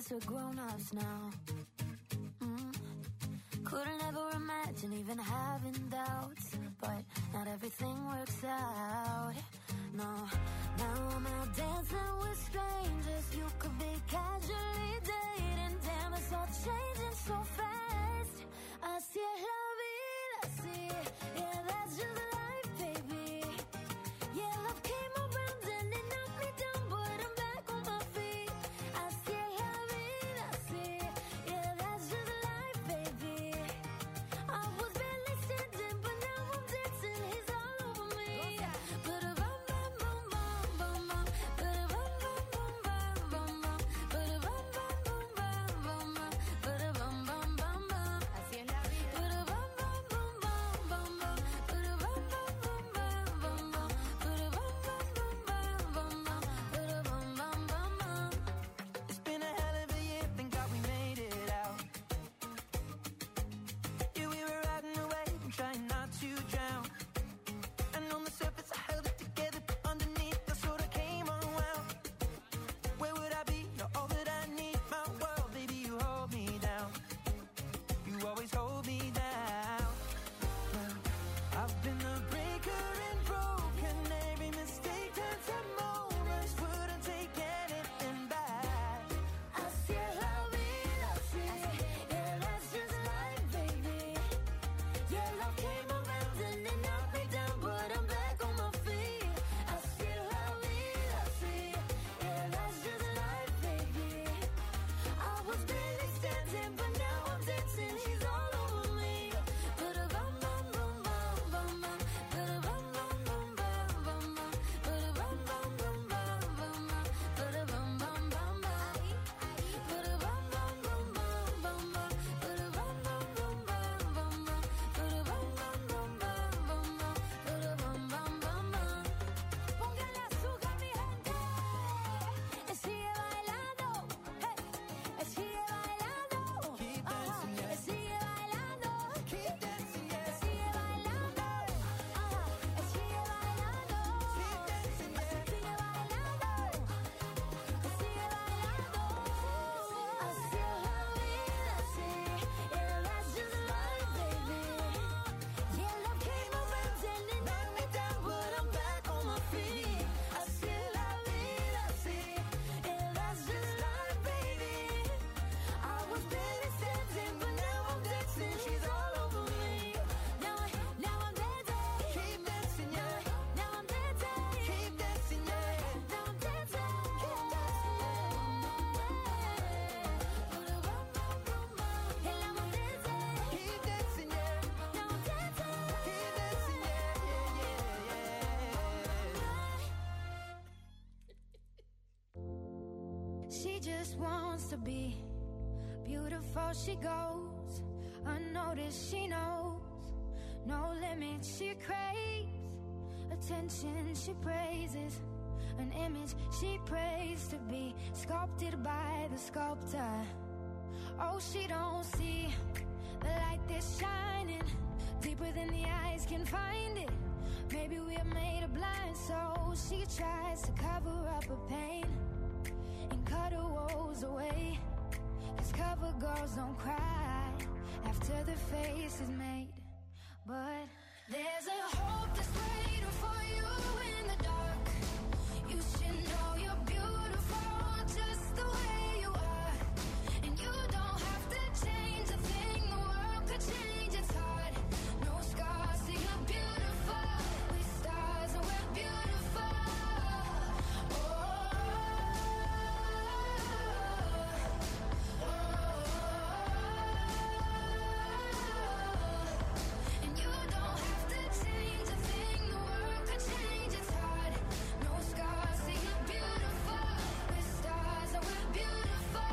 us are grown-ups now. Couldn't ever imagine even having doubts, but not everything works out. No, now I'm out dancing with strangers. You could be casually dating. Damn, it's all changing so fast. Así es la vida, así. Yeah, that's just life, baby. Yeah, love came around and it knocked me down, but I'm back on my feet. Así es la vida, así. Yeah, that's just life, baby. I was barely standing, but now I'm dancing. He's all over me. But a bum bum bum bum bum bum. But a bum bum bum bum bum bum. But a bum bum bum bum bum bum. But a bum bum bum bum. Así es la vida. But a bum bum bum bum bum bum. But a bum bum bum bum bum bum. But a bum bum bum bum bum bum. But a bum bum bum bum. It's been a hell of a year, thank God we made it out. Yeah, we were riding away and trying not to drown. And on the surface I held it together, but underneath I sort of came unwound. Where would I be? You're all that I need. My world, baby, you hold me down. You always hold me down. Well, I've been the breaker and broken. Every mistake turns to moments. Wouldn't take anything back. Así es la vida, así. Yeah, that's just life, baby. Yeah, love came around and it knocked me down, but I'm back on my feet. Así es la vida, así. Yeah, that's just life, baby. I was barely standing, but now I'm dancing. He's all over me. But a bum bum bum bum bum bum. But a bum bum bum bum bum bum. But a bum bum bum bum bum bum. But a bum bum bum bum. But a bum bum bum bum bum bum. But a bum bum bum bum bum bum. But a bum bum bum bum bum bum. But a bum bum bum bum. Póngale azúcar, mi gente. Sigue bailando. Hey. Sigue bailando. Keep dancing, yeah. Sigue bailando. Keep dancing, yeah. Sigue bailando. Sigue bailando. Keep dancing, yeah. Sigue bailando. Sigue bailando. Así es la vida, así. Yeah, that's just life, baby. Yeah, love came around and it knocked me down, but I'm back on my feet. Así es la vida, así. Yeah, that's just life, baby. I was barely standing, but now I'm dancing. She's all over me. Now I'm dancing. Keep dancing, yeah. Now I'm dancing. Keep dancing, yeah. Now I'm dancing. Keep dancing. Put a bum bum bum bum. And now I'm dancing. Keep dancing, yeah. Now I'm dancing. Keep dancing, yeah, yeah. She just wants to be beautiful. She goes unnoticed. She knows no limits. She craves attention. She praises an image she prays to be sculpted by the sculptor. Oh, she don't see the light that's shining deeper than the eyes can find it. Maybe we're made of blind, so she tries to cover up her pain and cut her woes away. 'Cause cover girls don't cry after their face is made. But there's a hope that's waiting for you in the dark. You should know you're beautiful just the way you are. And you don't have to change a thing, the world could change its heart. No scars, so you're beautiful. With stars and we're beautiful. And you don't have to change a thing, the world could change its heart. No scars, so you're beautiful. With stars and we're beautiful.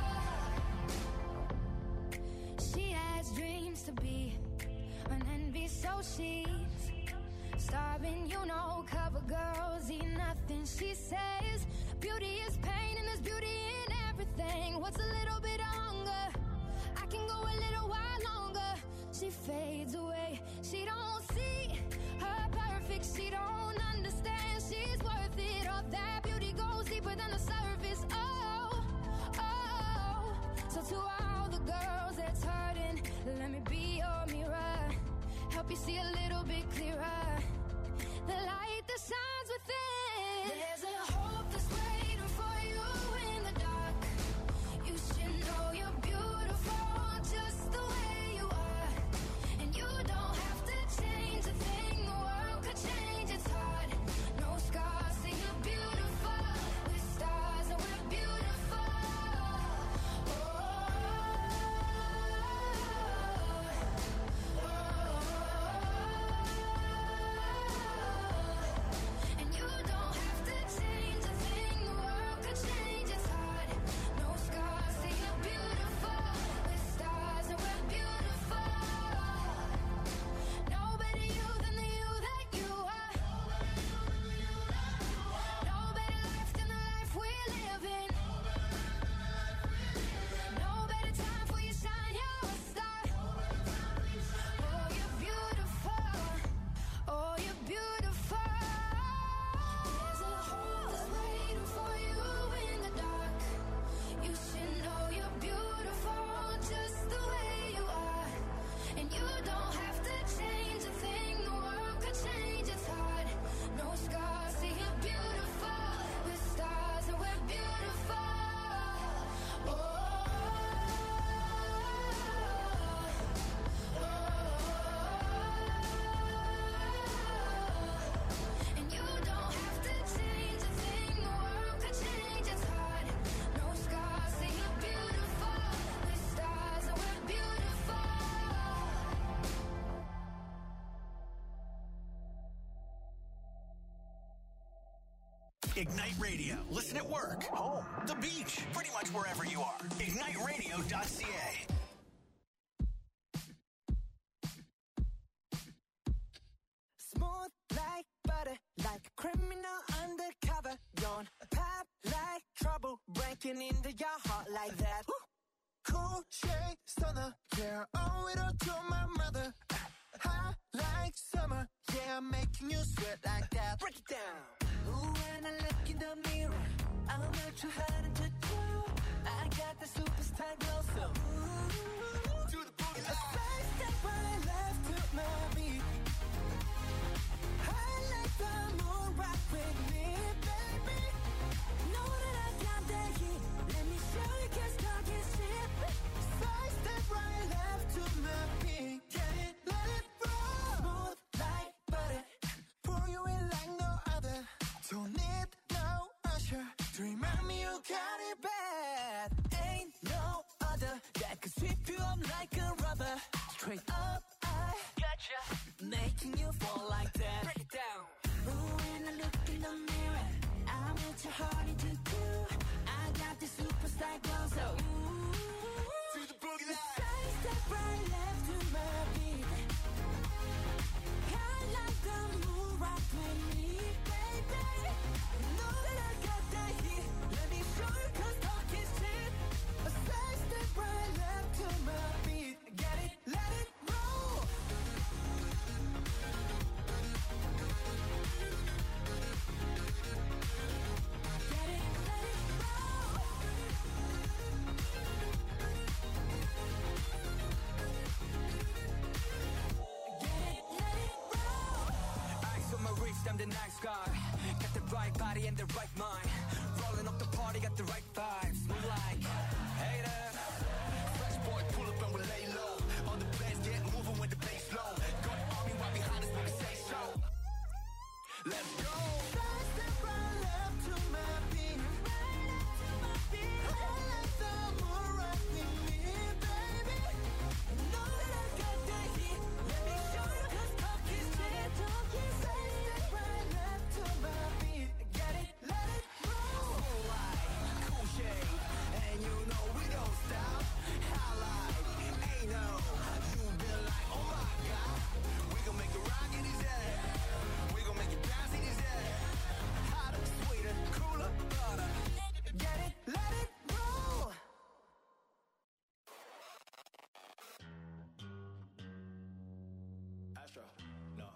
She has dreams to be an envy, so she's starving. You know, cover girls eat nothing. She says beauty is pain and there's beauty in everything. What's a little bit of hunger? I can go a little while longer. She fades away. She don't see her perfect. She don't understand she's worth it. All that beauty goes deeper than the surface. Oh, oh. So to all the girls that's hurting, let me be your mirror. Help you see a little bit clearer. The light that shines within. There's a hope that's waiting for you in the dark. You should know you're beautiful just the way you are. And you don't have to change a thing. The world could change, it's hard. No scars, say you're beautiful. With stars and we're beautiful. And you don't have to change a thing. The world could change, it's hard. No scars, say you're beautiful. With stars and we're beautiful. No better you than the you that you are. No better life than the life we're living. No better time for you shine, you're a star. Oh, you're beautiful. Oh, you're beautiful. There's a hope that's waiting for you in the dark. You should know you're beautiful just the way you are. And you don't have to change a thing. The world could change, it's hard. No scars, see you're beautiful. With stars and we're beautiful. And you don't have to change a thing. The world could change, it's hard. No scars, say you're beautiful. With stars and we're beautiful. Ignite Radio. Listen at work, home, the beach, pretty much wherever you are. IgniteRadio.ca. Smooth like butter, like a criminal undercover. Don't pop like trouble, breaking into your heart like that. Cool shade stunner, yeah, owe it all to my mother. Hot like summer, yeah, I'm making you sweat like that. Break it down. Ooh, when I look in the mirror, I'm not too hard to do. I got the superstar glow, so ooh, to the boogie line. A side step right left to my beat. I like the moon rock with me, baby. Know that I got that heat. Let me show you, 'cause talk is cheap. Side step right left to my beat. Get it, let it roll. Smooth like butter. Pour you in like no other. Don't need no usher to remind me you got it bad. Ain't no other that could sweep you up like a rubber. Straight up, I gotcha, making you fall like that. Break it down. Ooh, when I look in the mirror, I'm what your heart into do. I got the superstar glow, so ooh, to the boogie line. Side step right left to my beat. I like the moon rock with me, baby. Know that I got that heat. Let me show you, 'cause talk is cheap. A side step right left to my beat. Get it, let it roll. Get it, let it roll. Get it, let it roll. Eyes on my wrist, I'm the nice guy. Got the right body and the right mind. Rolling up the party, got the right vibes. Move like, hey there. Fresh boy, pull up and we lay low. All the players get moving with the bass low. Got the army right behind us when we say so. Let's go. Side step right left to my beat. Right up to my beat. I like the moon rock with me, baby. Know that I got that heat. Let me show you, 'cause talk is cheap. Side step right left to my beat. Get it, let it roll. Cool light, cool shade, and you know we don't stop. Highlight, ain't no, you been like, oh my god. We gon' make it rock in his head. We gon' make it bounce in his head. Hotter, sweeter, cooler, butter. Get it, let it roll. Astro, no.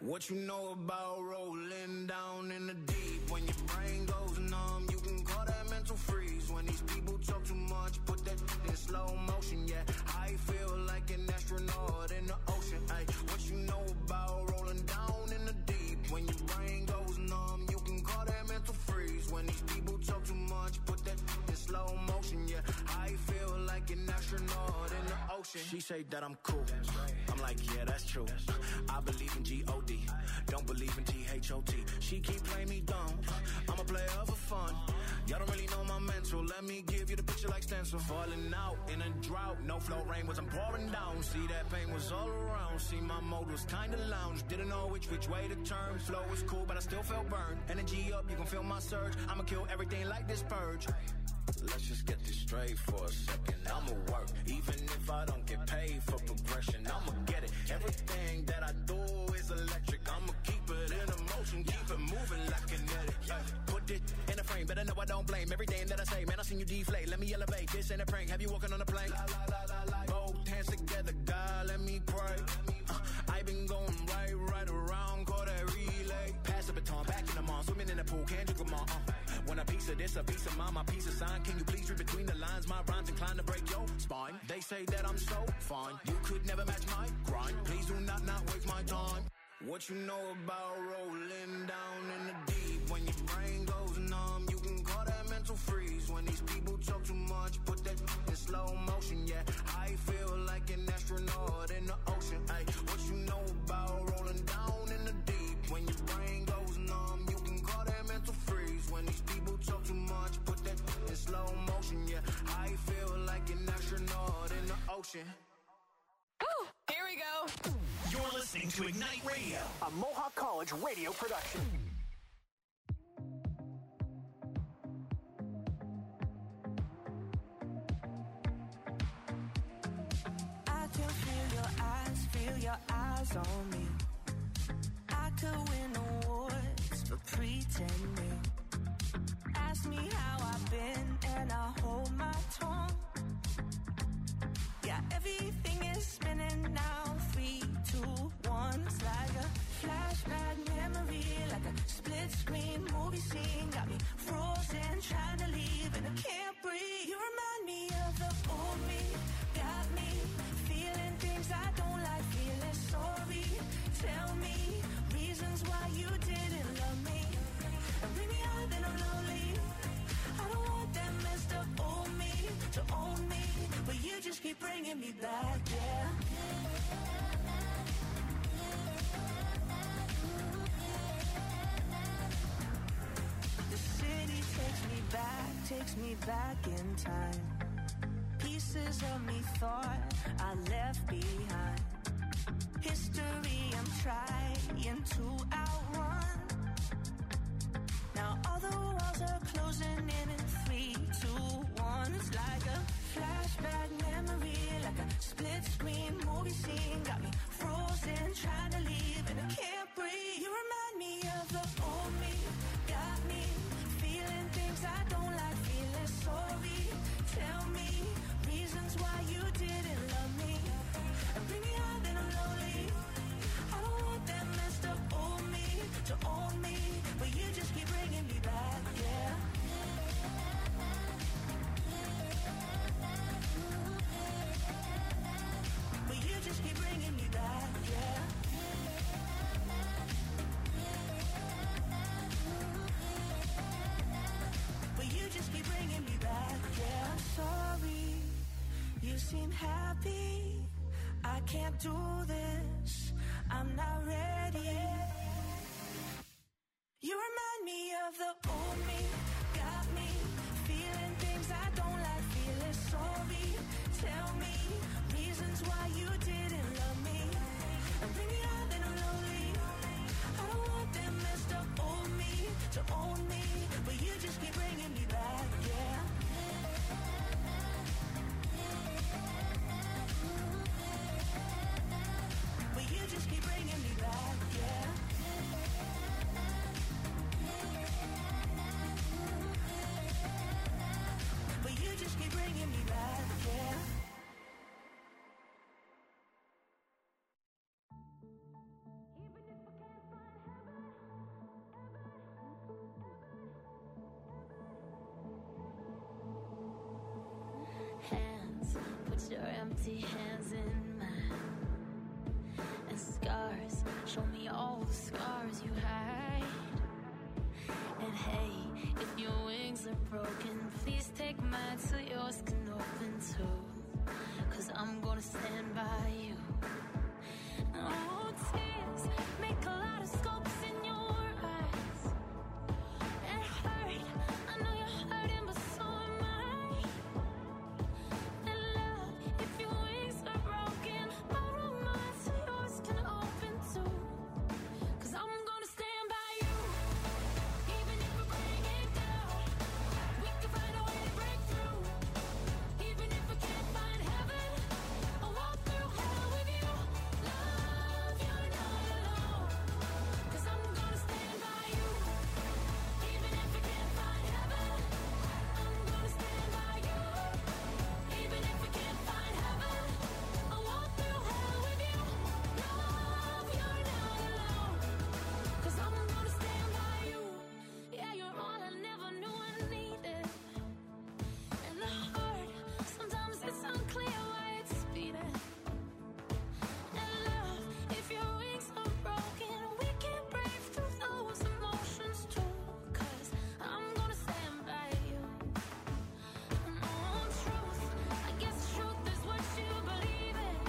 What you know about rolling down in the deep? When your brain goes numb, you can call that mental freeze. When these people talk too much, put that in slow motion, yeah. I feel like an astronaut in the ocean, ayy. What you know about rolling down in the deep? When your brain goes numb, you can call that mental freeze. When these people talk too much, put that in slow motion, yeah. I feel like an astronaut in the ocean. She say that I'm cool. I'm like, yeah, that's true. I believe in G-O-D. Don't believe in T-H-O-T. She keep playing me dumb. I'm a player for fun. Y'all don't really know my mental. Let me give you the picture like stencil. Falling out in a drought. No flow rain wasn't pouring down. See, that pain was all around. See, my mode was kinda lounge. Didn't know which way to turn. Flow was cool, but I still felt burned. Energy up, you can feel my surge. I'ma kill everything like this purge. Let's just get this straight for a second. I'ma work, even if I don't get paid for progression. I'ma get it. Everything that I do is electric. I'ma keep it in motion, keep it moving like kinetic. Put it in a frame, better know I don't blame everything that I say. Man, I seen you deflate. Let me elevate. This ain't a prank. Have you walking on a plane? Both hands together, God, let me pray. I been going right around, call that relay. Pass the baton, back in the mall, swimming in the pool, can't drink them all. When a piece of this, a piece of mine, my piece of sign. Can you please read between the lines? My rhymes inclined to break your spine. They say that I'm so fine. You could never match my grind. Please do not waste my time. What you know about rolling down in the deep? When your brain goes numb, you can call that mental freeze. When these people talk too much, put that in slow motion, yeah. I feel like an astronaut in the ocean, ayy. What you know about rolling down in the deep? When your brain goes numb, you can call that mental freeze. When these people talk too much, put that in slow motion, yeah. I feel like an astronaut in the ocean. Ooh, here we go. You're listening to Ignite Radio, a Mohawk College radio production. I can feel your eyes on me. I could win awards for pretending. Ask me how I've been and I hold my tongue. Yeah, everything is spinning now. 3, 2, 1. It's like a flashback memory, like a split screen movie scene. Got me frozen, trying to leave and I can't breathe. You remind me of the old me. Got me feeling things I don't like, feeling sorry. Tell me reasons why you didn't love me. And bring me out, then I'm lonely. I don't want that messed up old me to own me, but you just keep bringing me back, yeah. The city takes me back in time. Pieces of me thought I left behind. History I'm trying to outrun. Now all the walls are closing in 3, 2, 1. It's like a flashback memory, like a split screen movie scene. Got me frozen, trying to leave and I can't breathe. You remind me of the old me. Got me feeling things I don't like, feeling sorry. Tell me reasons why you didn't love me. And bring me out, then I'm lonely. I don't want that messed up old me to own me, but you just keep bringing me back, yeah. But you just keep bringing me back, yeah. But you just keep bringing me back, yeah. I'm sorry, you seem happy. I can't do this, I'm not ready. You remind me of the old me. Got me feeling things I don't like, feeling sorry. Tell me reasons why you didn't love me. And bring me out, then I'm lonely. I don't want that messed up old me to own me, but you just keep bringing me back, yeah. Place your empty hands in mine, and scars, show me all the scars you hide. And hey, if your wings are broken, please take mine so yours can open too. 'Cause I'm gonna stand by you. Oh, tears make a lot of scopes in your eyes. It hurt, I know you're hurting, but so am I. And love, if your wings are broken, borrow mine so yours can open too. 'Cause I'm gonna stand by you, even if we bring it down. We can find a way to break through, even if we can't find heaven. I'll walk through hell with you. Love, you're not alone. 'Cause I'm gonna stand by you, even if we can't find heaven. I'm gonna stand by you, even if we can't find heaven. I'll walk through hell with you. Love, you're not alone. 'Cause I'm gonna stand by you. Yeah, you're all I never knew I needed. And the heart, sometimes it's unclear why it's beating. And love, if your wings are broken, we can break through those emotions too. 'Cause I'm gonna stand by you. And oh, truth, I guess truth is what you believe in.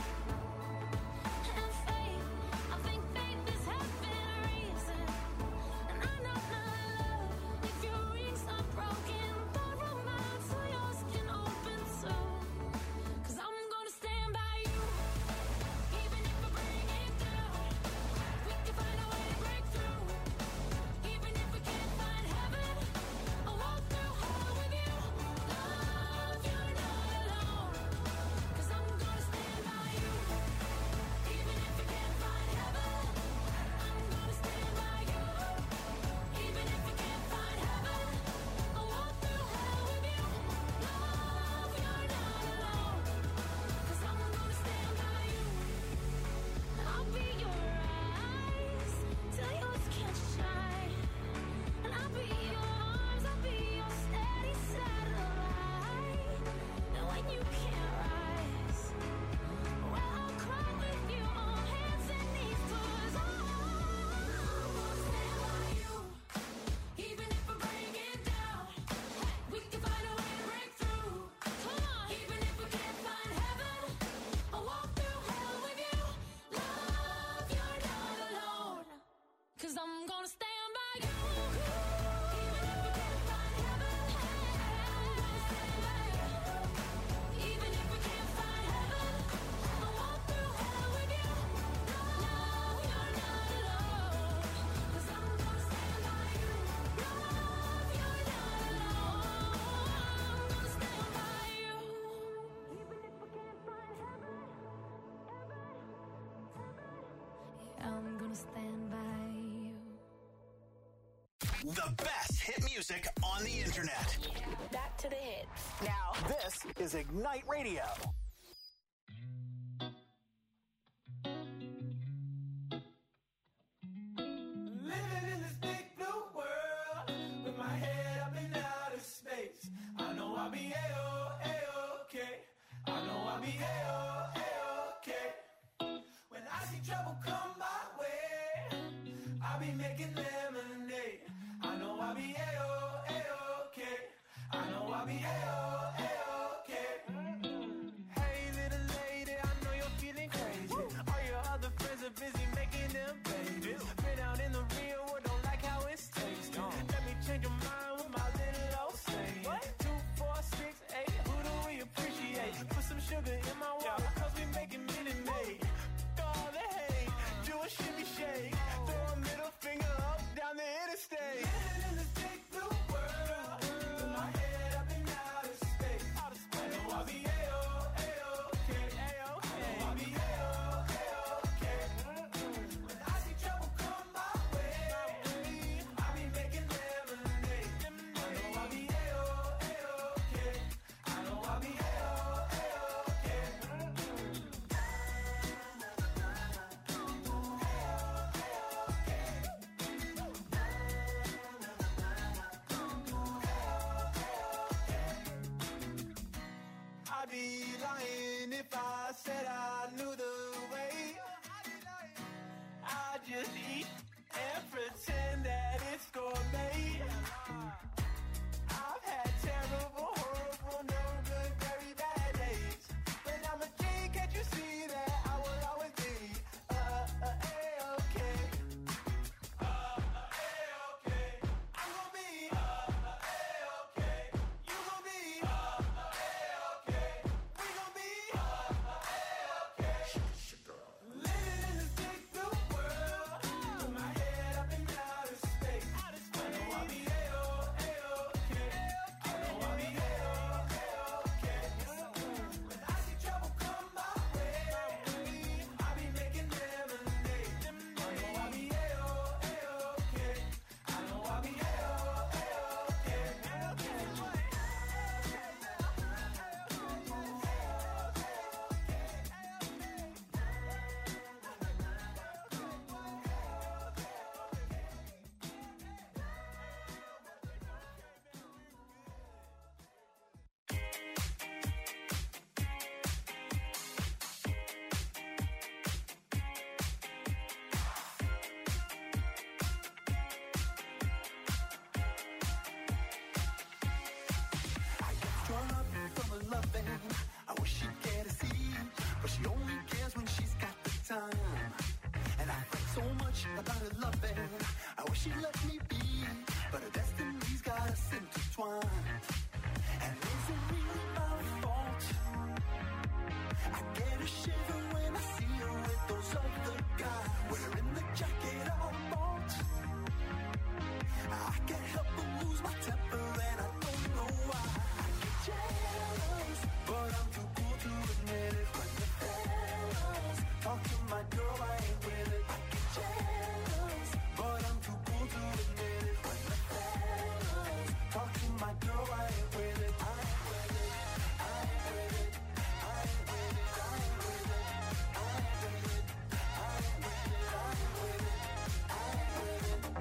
And faith, I think faith is having reason. And I know my love, if your wings are broken, borrow mine so yours can open too. 'Cause I'm gonna stand by you, even if we bring it down. We can find a way to break through, even if we can't find heaven. I'll walk through hell with you. Love, you're not alone. 'Cause I'm gonna stand by you, even if we can't find heaven. I'm gonna stand by you, even if we can't find heaven. I'll walk through hell with you. Love, you're not alone. 'Cause I'm gonna stand by you. I'll be your eyes till yours can't shine. And I'll be your arms, I'll be your steady satellite. And when you can't rise, well, I'll cry with you on hands and knees. 'Cause I'm gonna stand by you, even if we bring it down. We can find a way to break through. Come on, even if we can't find heaven. I'll walk through hell with you. Love, you're not alone. 'Cause I'm gonna stand by you, even if we can't find heaven. I'm gonna stand by you, even if we can't find heaven. I'll walk through hell with you. Love, you're not alone. 'Cause I'm gonna stand by you. Love, you're not alone. I'm gonna stand by you, even if we can't find heaven. Yeah, I'm gonna stand by you. The best hit music on the internet. Back to the hits. Now, This is Ignite Radio. Living in this big blue world with my head up in outer space. I know I'll be A-okay. I know I'll be A-okay. When I see trouble come my way, I'll be making lemonade. I know I'll be A-okay. I know I'll be A-okay. loving. I wish she'd let me be, but her destiny's got us intertwined. And is it really my fault? I get a shiver when I see her with those other guys, wearing the jacket I bought. I can't help but lose my temper and I don't know why. I get jealous, but I'm too cool to admit it. When the fellas talk to my girl, I ain't with it. I get jealous, but I'm too cool to admit it. When the fellas talk to my girl, I ain't with it. I ain't with it. I ain't with it. I ain't with it. I ain't with it. I ain't with it. I ain't with it. I ain't with it. I ain't with it. I ain't with it. I ain't with it.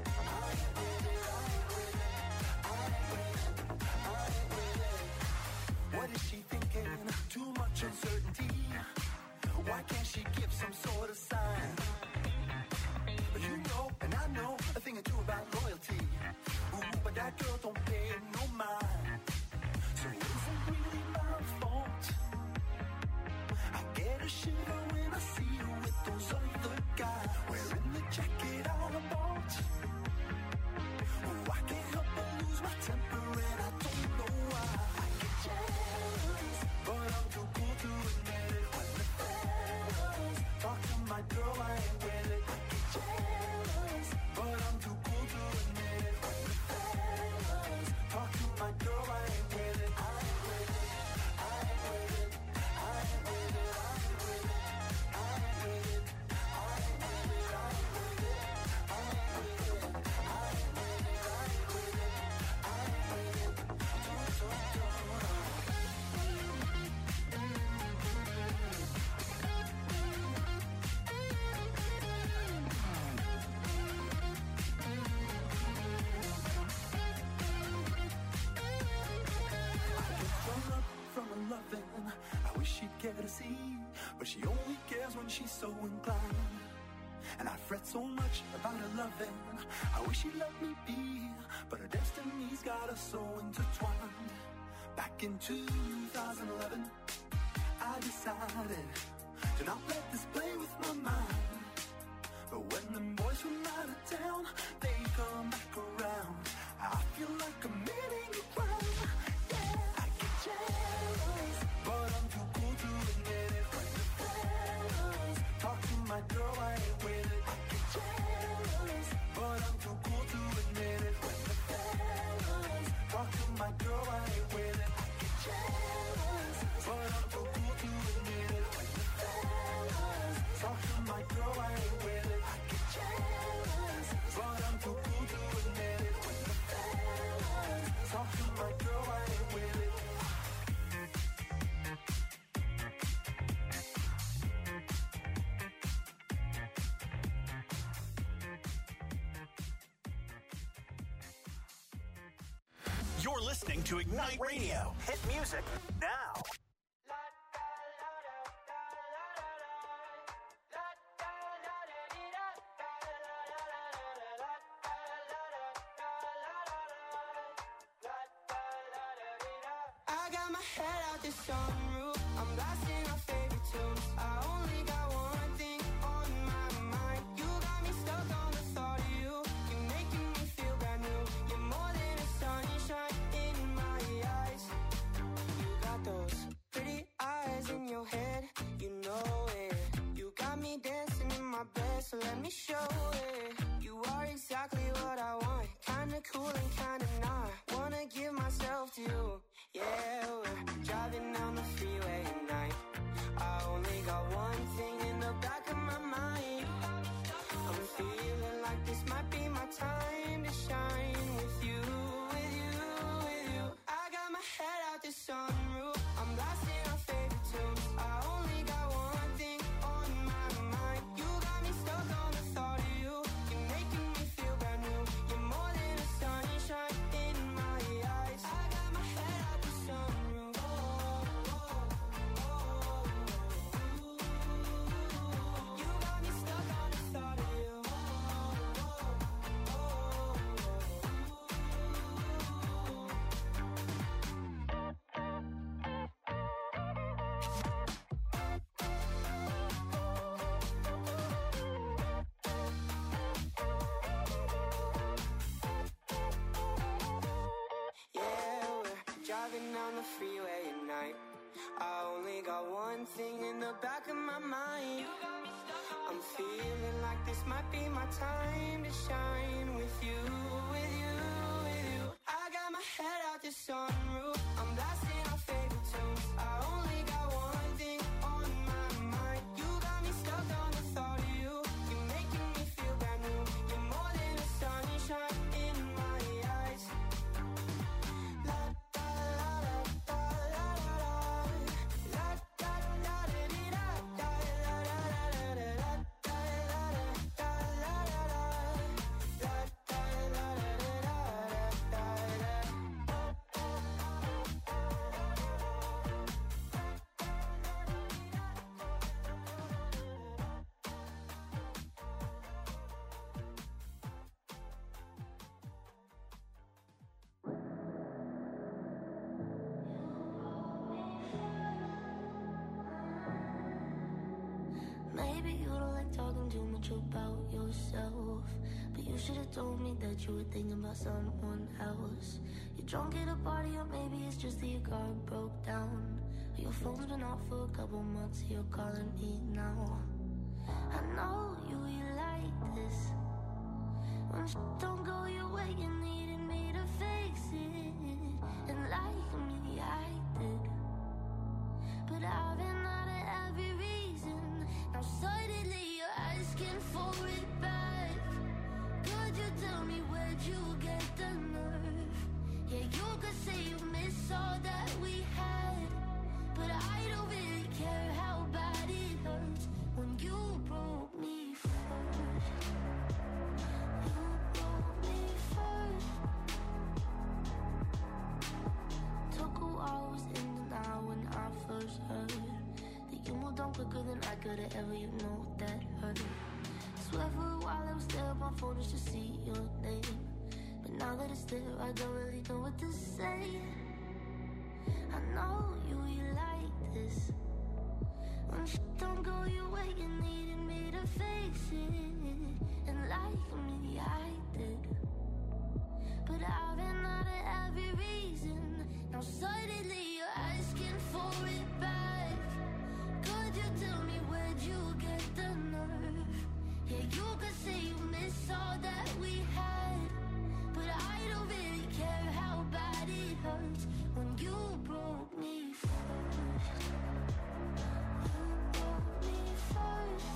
I ain't with it. What is she thinking? Too much uncertainty. Why can't she give some sort of sign? But you know, and I know a thing or two about loyalty. Ooh, but that girl don't pay no mind. So is it really my fault? I get a shiver when I see her with those other guys, wearing the jacket I bought. Oh, I can't help but lose my temper and I don't know why. I get jealous, but I'm too cool to admit it. When the fellas talk to my girl, I ain't with it. I get jealous, but I'm too cool to admit it. When the fellas talk to my girl, I ain't with it. I ain't with it. I ain't with it. I ain't with it. I ain't with it. I ain't with it. I ain't with it. I ain't with it. I ain't with it. I ain't with it. I ain't with it. I ain't with it. I ain't with it. Strung up from her loving, I wish she'd care to see, but she only cares when she's so inclined. And I fret so much about her loving, I wish she'd let me be, but her destiny's got us so intertwined. Back in 2011, I decided to not let this play with my mind. But when the boys from out of town, they come back around, I feel like committing a crime. Yeah, I get jealous, but I'm too cool to admit it. When the fellas talk to my girl, I ain't with it. I get jealous, but I'm too cool to admit it. When the fellas talk to my girl, I ain't with it. I get jealous, but I'm too cool to admit it. When the fellas talk to my girl, I ain't with it. I get jealous, but I'm too cool to admit it. When the fellas talk to my girl, I ain't with it. You're listening to Ignite Radio. Hit music now. I got my head out the sunroof, I'm blasting our favorite tunes. I only got one thing on my mind. You got me stuck on the thought of you. You're making me feel brand new. You're more than a sunshine in my eyes. You got those pretty eyes in your head, you know it. You got me dancing in my bed, so let me show it. You are exactly what I want, kinda cool and kinda not. Wanna give myself to you. Yeah, we're driving down the freeway at night. I only got one thing in the back of my mind. I'm feeling like this might be my time to shine with you, with you, with you. I got my head out the sunroof, I'm blasting our favorite tunes. I only got one thing on my mind. You got me stuck on the thought of you. You're making me feel brand new. You're more than a sunshine in my eyes. I got my head the freeway at night. I only got one thing in the back of my mind. I'm feeling like this might be my time to shine with you, with you, with you. I got my head out the sunroof, I'm blasting our favorite tunes. I only got one thing on my mind. You got me stuck on the thought of you. You're making me feel brand new. You're more than a sunshine in my eyes. La da la da la la la. La da da da dee da da la la la la la. Da la da la la la. La da la la la da da. Maybe you don't like talking too much about yourself, but you should have told me that you were thinking about someone else. You're drunk at a party, or maybe it's just that your car broke down. Your phone's been off for a couple months, you're calling me now. I know you like this. When shit don't go your way, you needed me to fix it. And like me, I did. But I've been out of every reason. Now suddenly you're asking for it back. Could you tell me where'd you get the nerve? Yeah, you could say you miss all that we had, but I don't really care how bad it hurts when you broke me first. You broke me first. Took a while, was in denial when I first heard that you moved on quicker than I could have ever, you know that hurt. Swear for a while I was there on my phone just to see your name, but now that it's there I don't really know what to say. I know you like this. When shit don't go your way, you needed me to fix it. And like me, I did. But I've been out of every reason. Now suddenly you're asking for it back. Could you tell me where'd you get the nerve? Yeah, you could say you miss all that we had, but I don't really care how bad it hurts when you broke me first. You broke me first.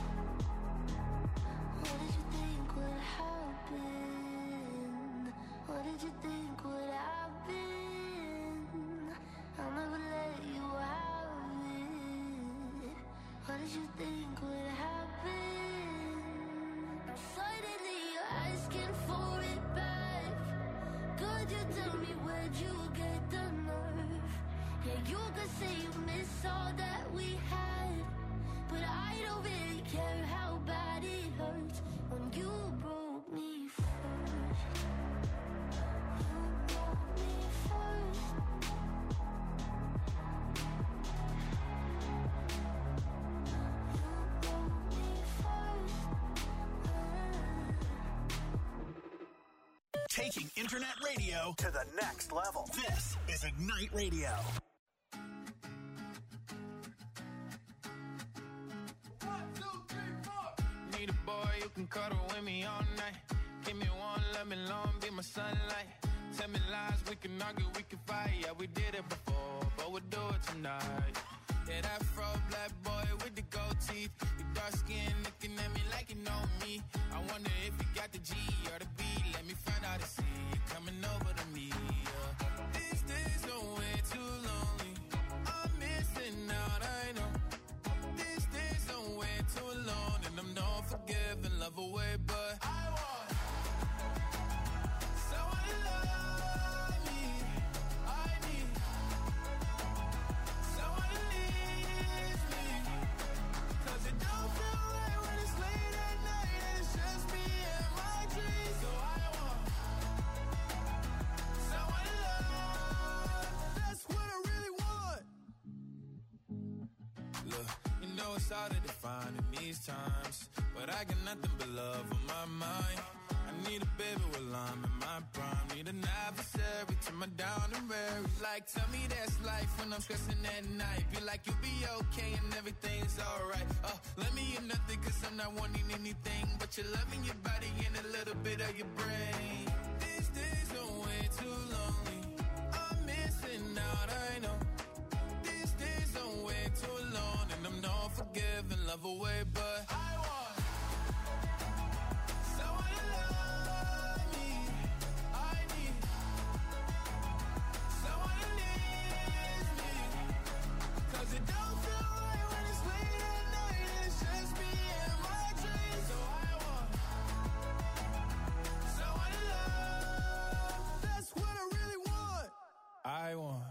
What did you think would happen? What did you think would happen? I'll never let you have it. What did you think would happen? Now suddenly you're asking for it back. Could you tell me where'd you get the nerve? Yeah, you could say you miss all that we had, but I don't really care how bad it hurts when you broke me first. You broke me first. You broke me first. Taking internet radio to the next level. This is Ignite Radio. Need a boy you can cuddle with me all night. Give me one, let me long, be my sunlight. Tell me lies, we can argue, we can fight. Yeah, we did it before, but we'll do it tonight. Yeah, that fro black boy with the gold teeth. Your dark skin looking at me like you know me. I wonder if you got the G or the B. Let me find out and see you coming over to me. Yeah. These days are way too lonely. I'm missing out, I know. These days are way too alone, and I'm not forgiving, love away, but I want someone to love me. I need someone to leave me, 'cause it don't feel right when it's late at night and it's just me and my dreams. So I want someone to love. That's what I really want. Look, you know it's hard to define in these times, but I got nothing but love on my mind. I need a baby while I'm in my prime. Need an adversary to my down and weary. Like like, tell me that's life when I'm stressing at night. Be like, you'll be okay and everything's alright. Let me in nothing cause I'm not wanting anything but your love and your body and a little bit of your brain. These days are way too lonely. I'm missing out, I know. These days are way too long and I'm not forgiving, love away, but I want someone to love me. I need someone who needs me. Cause it don't feel right when it's late at night and it's just me and my dreams. So I want someone to love. That's what I really want. I want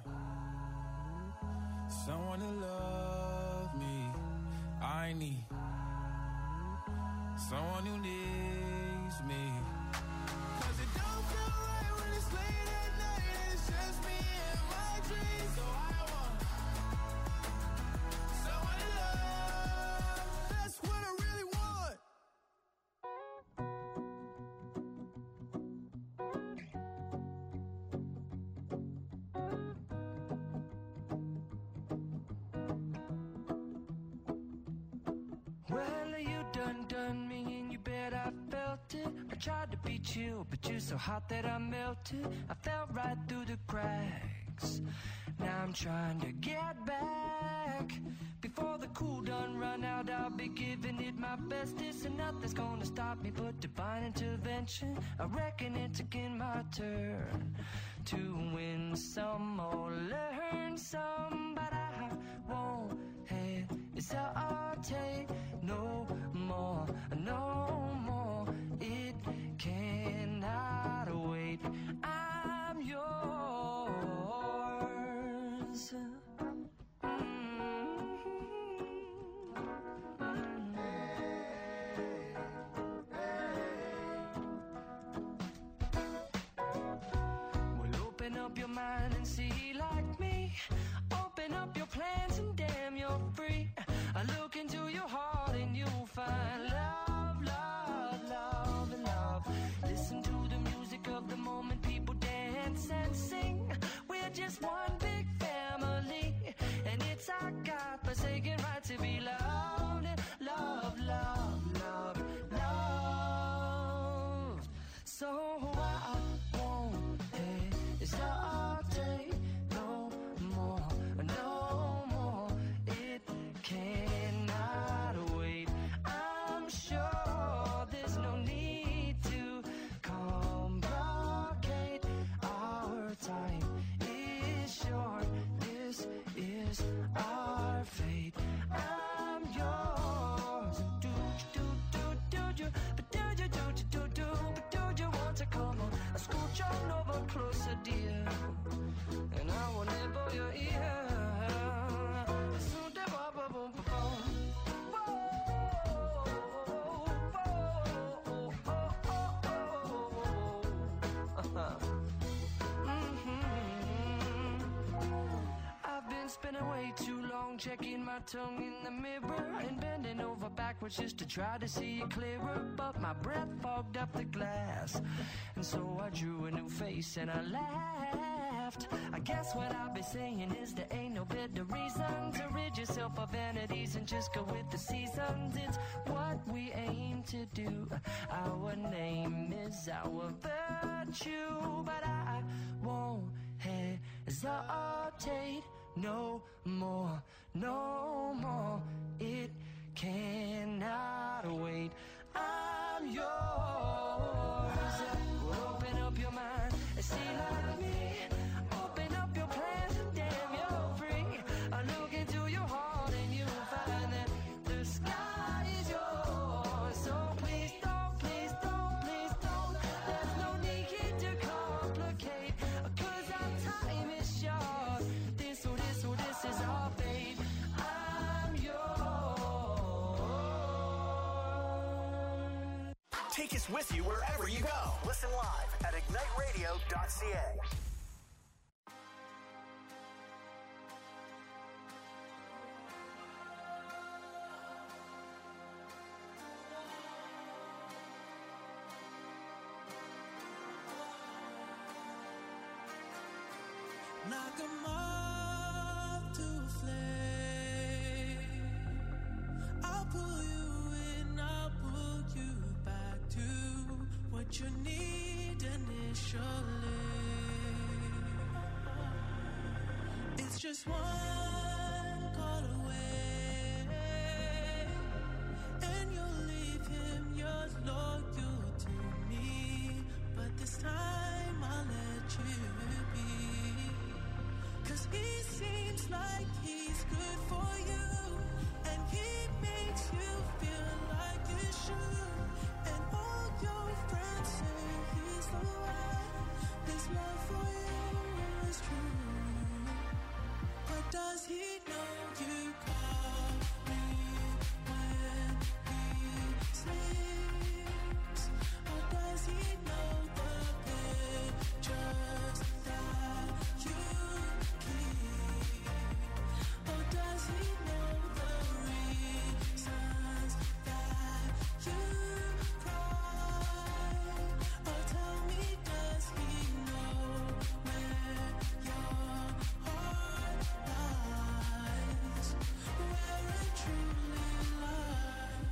someone to love me. I need someone who needs me. Cause it don't feel right when it's late at night and it's just me and my dreams. So I want someone to love. That's what I really want. Well, you done me and you bet I felt it. I tried to be chill, but you're so hot that I melted. I fell right through the cracks. Now I'm trying to get back. Before the cool done run out, I'll be giving it my best. This and nothing's gonna stop me but divine intervention. I reckon it's again my turn to win some or learn some, but I won't hesitate no more, no more. It cannot wait. I'm yours. Well, open up your mind and see like me. Open up your plans and damn, you're free. I look into your heart and you'll find love, love, love, and love. Listen to the music of the moment, people dance and sing. We're just one big family, and it's our God-forsaken right to be loved. Love, love, love, love. So I won't hesitate no more, no more. It cannot wait. I'm sure there's no need to complicate. Our time is short. This is our fate. I'm yours. Do you, but do you want to come on? Scooch on over closer, dear, and I will nibble your ear. I've been spending way too long checking my tongue in the mirror and bending over backwards just to try to see it clearer, but my breath fogged up the glass, and so I drew a new face and I laughed. I guess what I'll be saying is there ain't no better reason to rid yourself of vanities and just go with the seasons. It's what we aim to do. Our name is our virtue, but I won't hesitate no more, no more. It cannot wait. I'm yours. Open up your mind and see like me. Open up your plans and damn, you're free. I look into your heart and you'll find that the sky is yours. So please don't, please don't, please don't. There's no need to complicate, 'cause our time is short. This is our fate. I'm yours. Take us with you wherever you go. Listen live at igniteradio.ca. like a moth to a flame. I'll pull you in, I'll pull you back to what you need initially. It's just one call away, and you'll leave him yours loyal to me. But this time I'll let you be, 'cause he seems like he's good for you, and he makes you feel like you should. And all your friends say he's the one. His love for you is true. But does he know you call me when he sleeps? Or does he know the pictures that you keep? Or does he know the reasons that you cry? Or tell me, does he know where your heart lies, where it truly lies?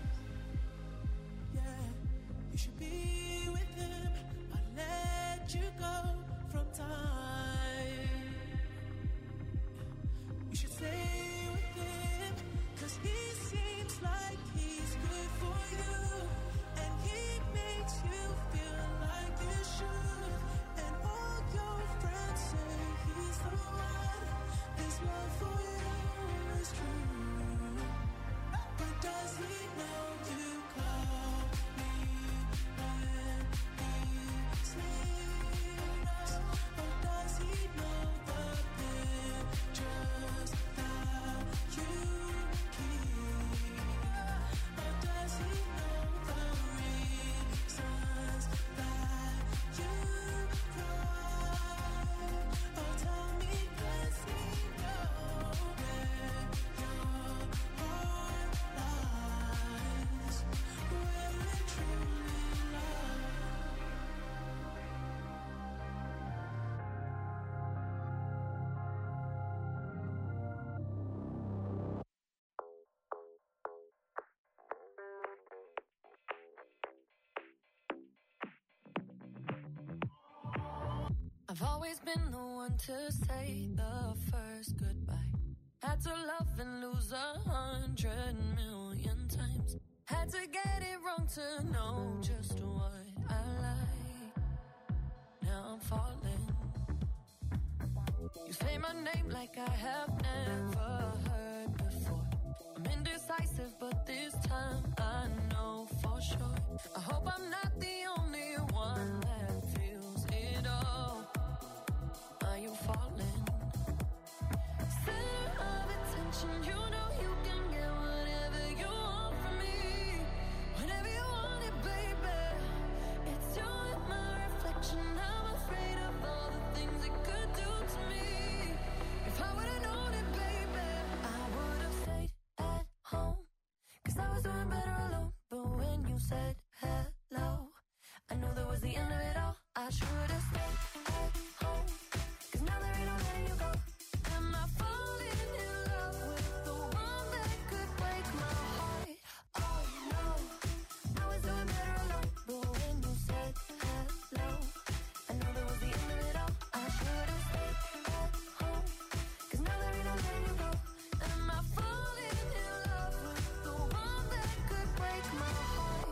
Yeah, you should be with him. I'll let you go from time. You should stay with him, 'cause he seems like he's good for you, and he makes you feel like you should. And all your friends say he's the one. His love for you is true. But does he know you call me when he sleeps? Or does he know the pictures that you keep? Or does he know the reasons that you cry? Or tell me, does he know where your heart lies, where it truly lies? I've always been the one to say the first goodbye. Had to love and lose 100 million times. Had to get it wrong to know just what I like. Now I'm falling. You say my name like I have never heard before. I'm indecisive, but this time I know for sure. I hope I'm not the only one that feels it all. Are you falling? Center of attention, you know you can get whatever you want from me. Whenever you want it, baby. It's you and my reflection. I'm afraid of all the things it could do to me. If I would've known it, baby, I would've stayed at home, 'cause I was doing better alone. But when you said hello, I knew that was the end of it all. I should've stayed at home, 'cause now there ain't no letting you go. Am I falling in love with the one that could break my heart? Oh no, I was doing better alone. But when you said hello, I knew that was the end of it all. I should've stayed at home, 'cause now there ain't no letting you go. Am I falling in love with the one that could break my heart?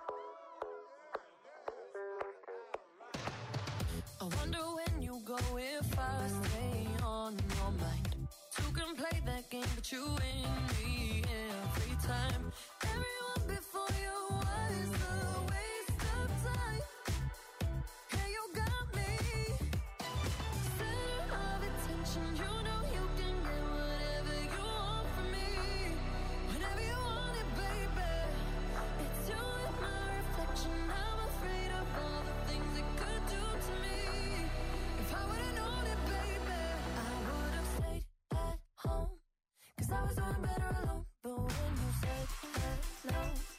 I wonder when you go if I stay on your mind. Two can play that game, but you win me every time. Everyone before you was a waste of time. Yeah, you got me. Center of attention, you know you can get whatever you want from me. Whenever you want it, baby. It's you and my reflection. I'm afraid of all the things it could do to me. If I would've known it, baby, I would've stayed at home, 'cause I was doing better alone. But when you said hello,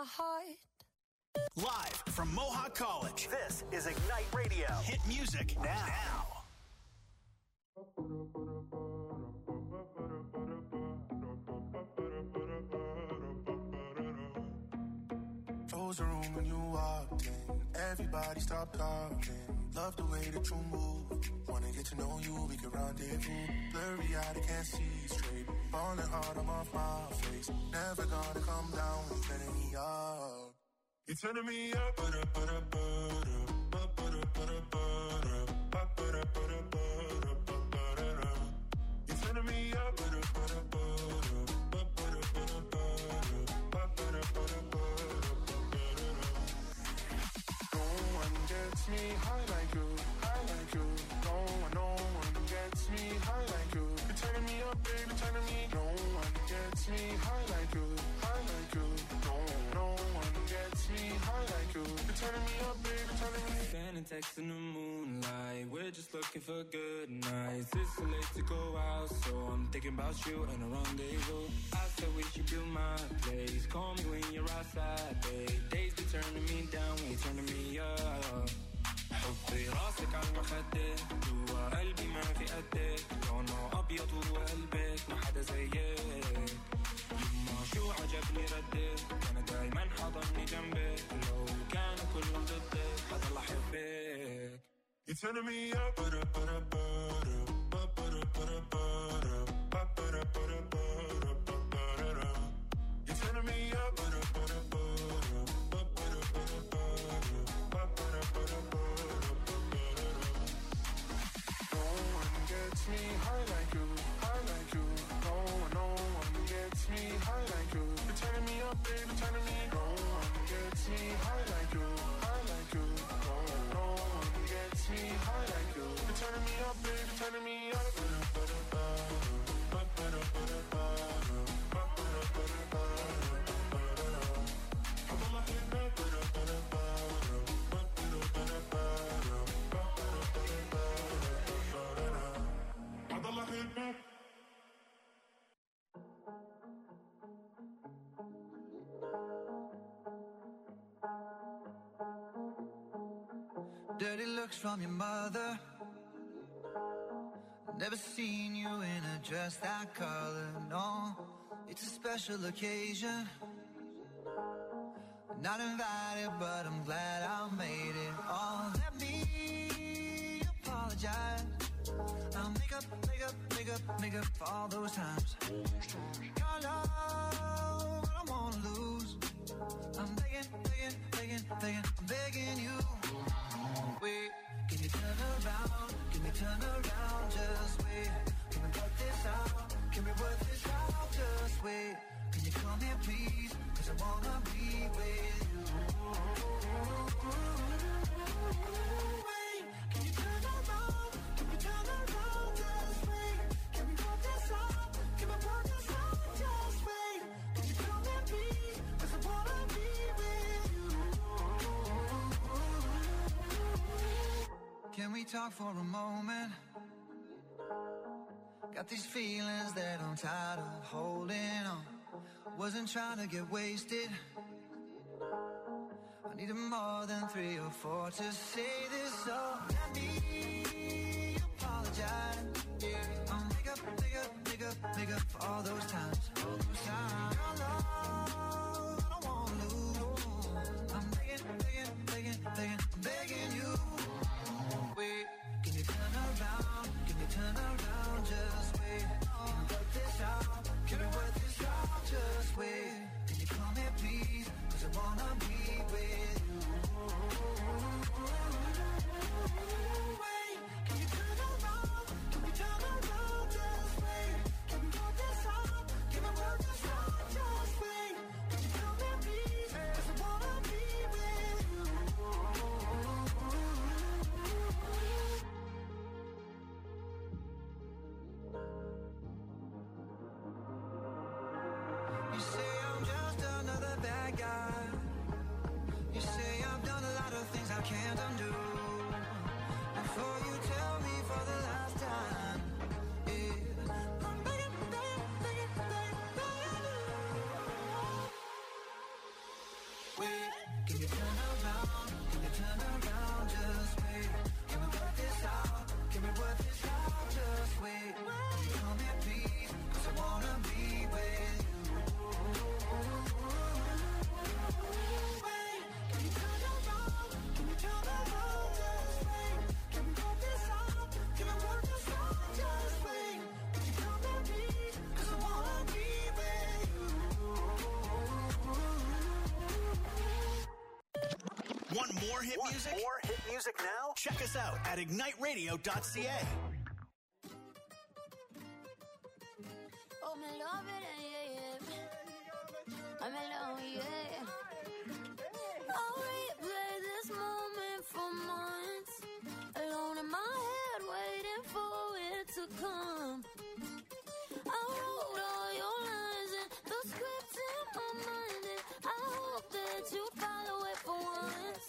my heart. Live from Mohawk College, this is Ignite Radio. Hit music now. Close the room when you walked in. Everybody stop talking. Love the way that you move. Wanna get to know you, we can rendezvous. Blurry eyed, I can't see straight. Falling hard, I'm off my face. Never gonna come down when you're turning me up. You're turning me up, you're turning me up, no one gets me high like you, high like you. No one gets me high like you. You're turning me up, baby, turning me. No one gets me high like you, high like you. No one gets me high like you. You're turning me up, baby, turning me. Sending texts in the moonlight. We're just looking for good nights. It's too late to go out, so I'm thinking about you and a rendezvous. I said we should do my place. Call me when you're outside, babe. Days be turning me down when you're turning me up. حطي راسك على المخدة جوا قلبي ما في قدك لونه أبيض وقلبك ما حدا زيك يما شو عجبني ردك أنا دايما حضني جنبك لو كانوا كلهم ضدك حضل أحبك. You're turning me up, you're turning me up, gets me high like you, high like you. No one gets me high like you. You're turning me up, baby, turning me. No one gets me high like you, high like you. No one gets me high like you. You're turning me up, baby, turning me up. Dirty looks from your mother. Never seen you in a dress that color, no. It's a special occasion. Not invited, but I'm glad I made it. Oh, let me apologize. I'll make up for all those times. Your love, I don't wanna lose. I'm begging, I'm begging you. Wait, can you turn around? Can we turn around? Just wait. Can we work this out? Can we work this out? Just wait. Can you come here, please? 'Cause I wanna be with you. Wait, can you turn around? Can we turn around? Just wait. Can we work this out? Can we work this out? Just wait. Can you come here, please? 'Cause I wanna be with you. Can we talk for a moment? Got these feelings that I'm tired of holding on. Wasn't trying to get wasted. I needed more than 3 or 4 to say this, so let me apologize. Yeah, I'll make up for all those times. Your love, I don't wanna lose. I'm begging you. Wait, can you turn around? Can you turn around? Just wait. Can we work this out? Can we work this out? Just wait. Can you come here, please? 'Cause I wanna be with you. Wait, can you turn around? Can we turn around? Just wait. Can we work this out? Can we work this out? Just wait. Can you come here, please? 'Cause I wanna be with you. You say I'm just another bad guy. You say I've done a lot of things I can't undo. Before you tell me for the last time, yeah, I'm begging you. hit music? More hit music now? Check us out at igniteradio.ca. Oh, me love it, yeah. I'm alone, yeah. I'll replay this moment for months. Alone in my head, waiting for it to come. I wrote all your lines and the script in my mind, and I hope that you follow it for once.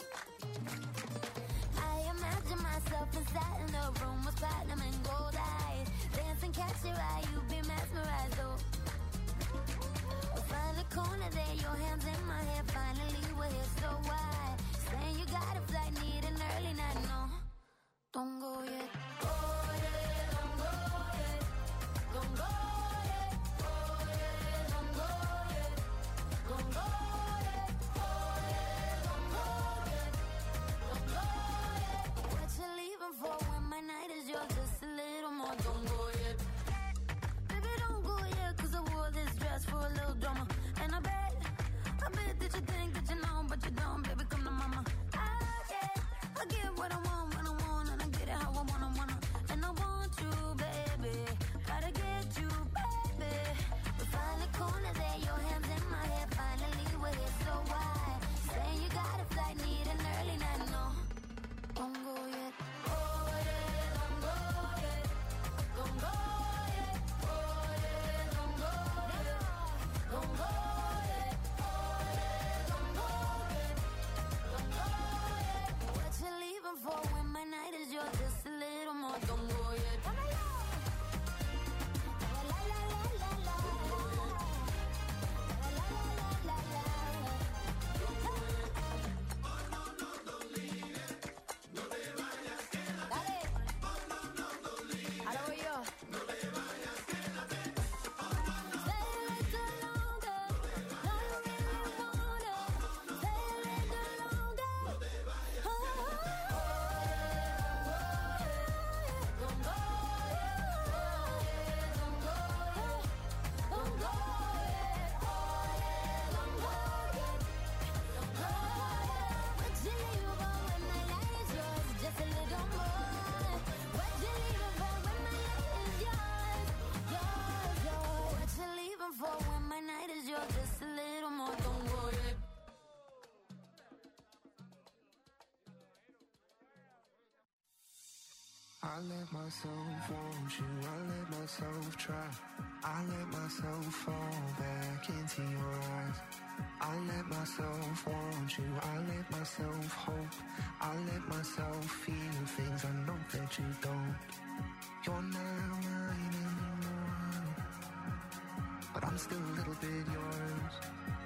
I imagine myself inside in the room with platinum and gold eyes. Dancing, catch your eye, you be mesmerized, though. We'll find the corner there, your hands in my hair. Finally, we're here, so why? Saying you got a flight, need an early night, no. Don't go yet. Oh, yeah, don't go yet. Don't go yet. Oh, yeah, don't go yet. Don't go yet. Oh, yeah, don't go yet. Don't go yet. What you leaving for when my night is yours? Just a little more. Don't go yet. Baby, don't go yet, 'cause I wore this dress for a little drama. And I bet that you think that you know, but you don't. Baby, come to mama. I get what I want when I want, and I get it how I wanna. And I want you, baby. Gotta get you, baby. We find the corner there, your hands in my hair. Finally, we're here, so why? Saying you got a flight, need an early night, no. Don't go yet. Oh, yeah, don't go yet. Don't go yet. Oh, yeah, don't go yet. Don't go yet. Oh, yeah, don't go yet. Don't go yet. What you leaving for when my night is yours? Just a little more. Don't go yet. La la la la la la. La la la la la la. Dale. Ahora voy yo. Stay a little longer. No, you really wanna. Stay a little longer. Oh, don't go yet. Don't go yet. Don't go yet. Oh, yeah, don't go yet. Don't go yet. What you leaving for when my light is yours? Just a little more. What you leaving for when my light is yours? Yours, yours. What you leaving for when my night is yours? Just a little more. Don't go yet. I let myself want you, I let myself try. I let myself fall back into your eyes. I let myself want you, I let myself hope. I let myself feel things I know that you don't. You're not mine anymore, but I'm still a little bit yours.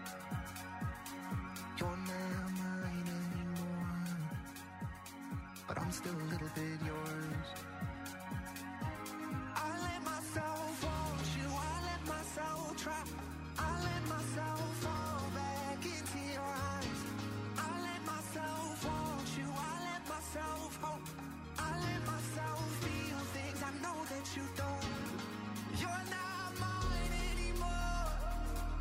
You're not mine anymore, but I'm still a little bit yours. I let myself want you, I let myself try. I let myself fall back into your eyes. I let myself want you, I let myself hope. I let myself feel things I know that you don't. You're not mine anymore,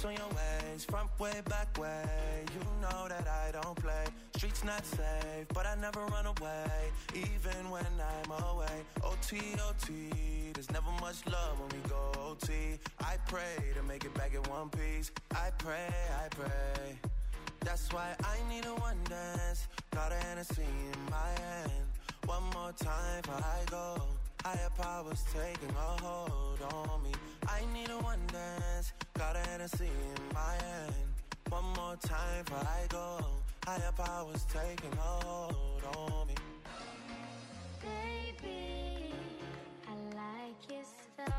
on your ways, front way, back way. You know that I don't play. Streets not safe, but I never run away, even when I'm away. OT, OT, there's never much love when we go OT. I pray to make it back in one piece. I pray, I pray. That's why I need a one dance. Got a Hennessy in my hand. One more time before I go. Higher powers taking a hold on me. I need a one dance. Got a Hennessy in my hand. One more time before I go. Higher powers taking a hold on me. Baby, I like your stuff.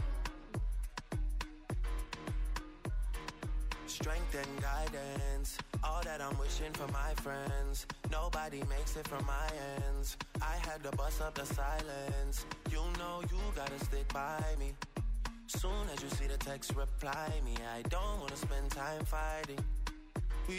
Strength and guidance, all that I'm wishing for my friends. Nobody makes it from my ends. I had to bust up the silence. You know you gotta stick by me. Soon as you see the text, reply me. I don't wanna spend time fighting.